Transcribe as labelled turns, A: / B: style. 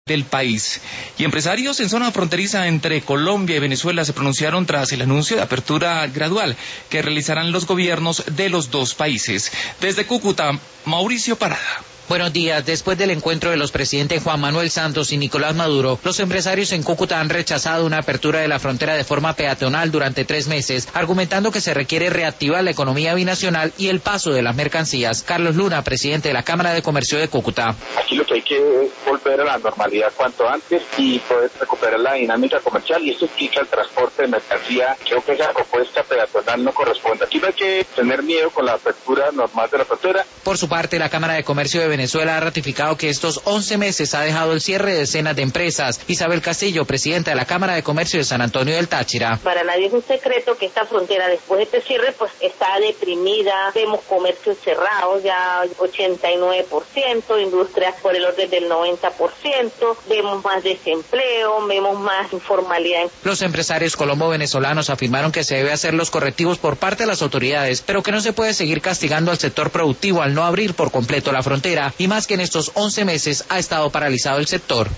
A: del país. Y empresarios en zona fronteriza entre Colombia y Venezuela se pronunciaron tras el anuncio de apertura gradual que realizarán los gobiernos de los dos países. Desde Cúcuta, Mauricio Parada.
B: Buenos días. Después del encuentro de los presidentes Juan Manuel Santos y Nicolás Maduro, los empresarios en Cúcuta han rechazado una apertura de la frontera de forma peatonal durante 3 meses, argumentando que se requiere reactivar la economía binacional y el paso de las mercancías. Carlos Luna, presidente de la Cámara de Comercio de Cúcuta.
C: Aquí lo que hay que es volver a la normalidad cuanto antes y poder recuperar la dinámica comercial, y eso implica el transporte de mercancía. Creo que esa propuesta peatonal no corresponde. Aquí no hay que tener miedo con la apertura normal de la frontera.
B: Por su parte, la Cámara de Comercio de Venezuela ha ratificado que estos 11 meses ha dejado el cierre de decenas de empresas. Isabel Castillo, presidenta de la Cámara de Comercio de San Antonio del Táchira.
D: Para nadie es un secreto que esta frontera después de este cierre pues está deprimida. Vemos comercios cerrados ya 89%, industrias por el orden del 90%, vemos más desempleo, vemos más informalidad.
B: Los empresarios colombo-venezolanos afirmaron que se debe hacer los correctivos por parte de las autoridades, pero que no se puede seguir castigando al sector productivo al no abrir por completo la frontera, y más que en estos 11 meses ha estado paralizado el sector.